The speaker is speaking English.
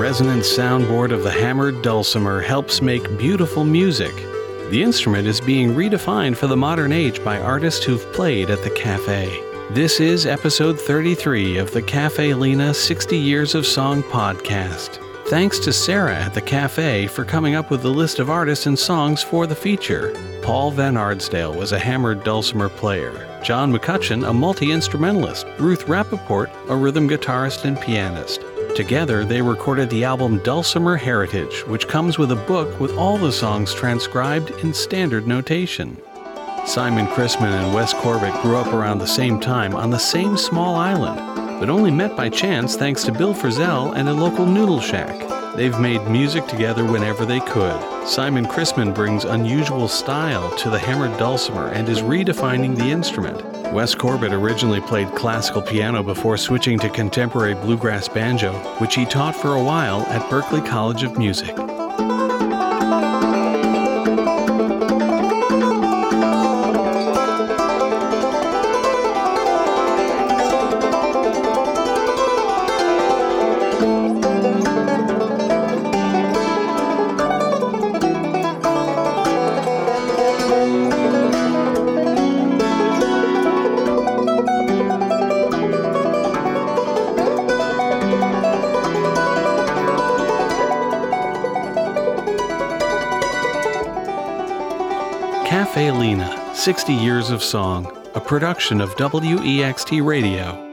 resonant soundboard of the hammered dulcimer helps make beautiful music. The instrument is being redefined for the modern age by artists who've played at the Cafe. This is episode 33 of the Cafe Lena 60 Years of Song podcast. Thanks to Sarah at the Cafe for coming up with the list of artists and songs for the feature. Paul Van Ardsdale was a hammered dulcimer player. John McCutcheon, a multi-instrumentalist. Ruth Rappaport, a rhythm guitarist and pianist. Together, they recorded the album Dulcimer Heritage, which comes with a book with all the songs transcribed in standard notation. Simon Chrisman and Wes Corbett grew up around the same time on the same small island, but only met by chance thanks to Bill Frisell and a local noodle shack. They've made music together whenever they could. Simon Chrisman brings unusual style to the hammered dulcimer and is redefining the instrument. Wes Corbett originally played classical piano before switching to contemporary bluegrass banjo, which he taught for a while at Berklee College of Music. Cafe Lena, 60 Years of Song, a production of WEXT Radio.